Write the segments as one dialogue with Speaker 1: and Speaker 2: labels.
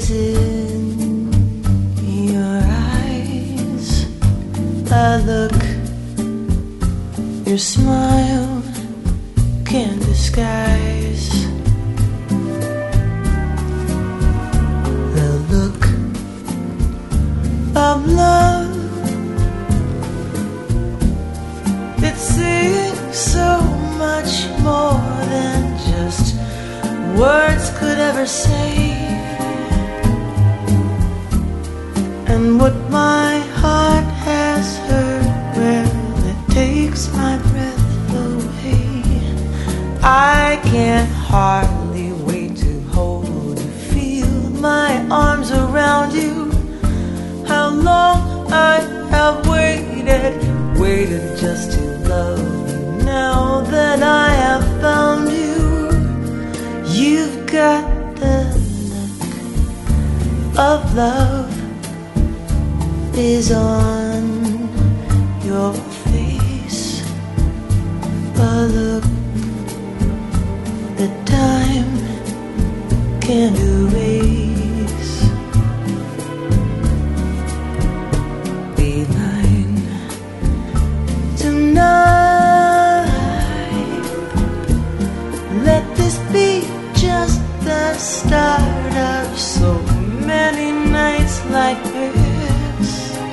Speaker 1: is in your eyes. A look your smile can't disguise. The look of love that sings so much more than just words could ever say. And what my heart has heard, well, it takes my breath away. I can't hardly wait to hold you, feel my arms around you. How long I have waited just to love you. Now that I have found you, you've got the look of love is on your face. A look that time can't erase. Be mine tonight. Let this be just the start of so many nights like this.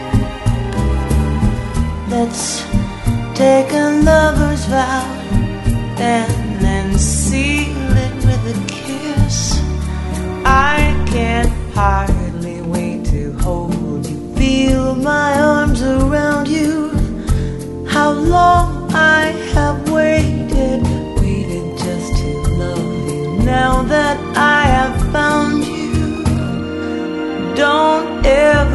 Speaker 1: Let's take a lover's vow and then seal it with a kiss. I can't hardly wait to hold you, feel my arms around you. How long I have waited just to love you. Now that I have found you, don't ever